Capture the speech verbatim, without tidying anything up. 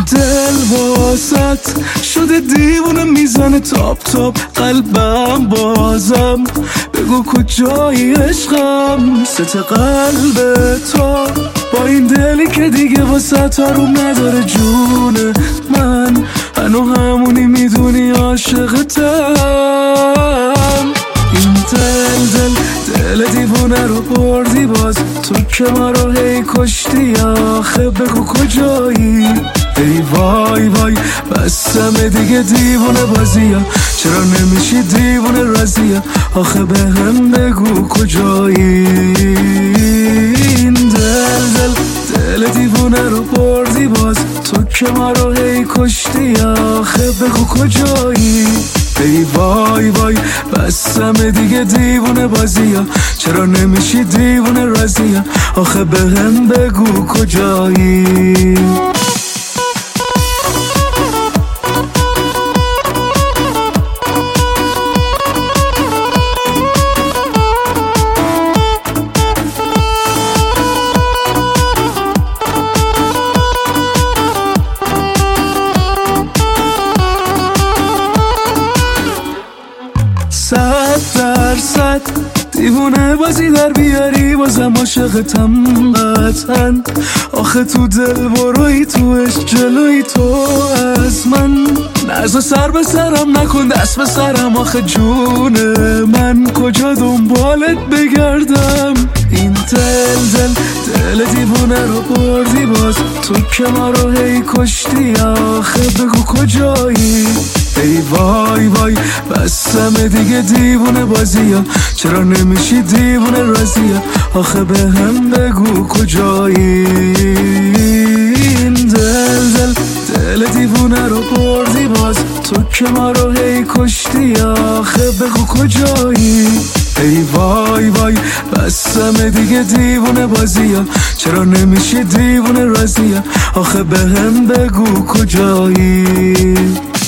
دل واسط شده دیوونه میزنه تاپ تاپ قلبم بازم بگو کجایی عشقم ست قلب تو با این دلی که دیگه واسط آروم نداره جونه من هنو همونی میدونی عاشقتم این دل دل دل دیوونه رو بردی باز تو که ما رو هی کشتی آخه بگو کجایی ای وای وای بسم دیگه دیوونه بازیه چرا نمیشی دیوونه رازیه آخه به هم بگو کجایی این دل دل دل دیوونه رو بردی باز تو که ما رو هی کشتی آخه بگو کجایی ای وای وای بسم دیگه دیوونه بازیه چرا نمیشی دیوونه رازیه آخه به هم بگو کجایی صد درصد دیوونه بازی در بیاری بازم عاشقتم قطعا آخه تو دل بروی توش جلوی تو از من نرزا سر به سرم نکن دست به سرم آخه جون من کجا دنبالت بگردم این دل دل دل دیوونه رو بردی باز تو که ما رو هی کشتی آخه بگو کجایی ای وای وای بسم دیگه دیوونه بازیه چرا نمیشی دیوونه رازیه آخه به هم بگو کجایی این دل دل دل دیوونه رو بردی باز تو که ما رو هی کشتی آخه بگو کجایی ای وای وای بسم دیگه دیوونه بازیه چرا نمیشی دیوونه رازیه آخه به هم بگو کجایی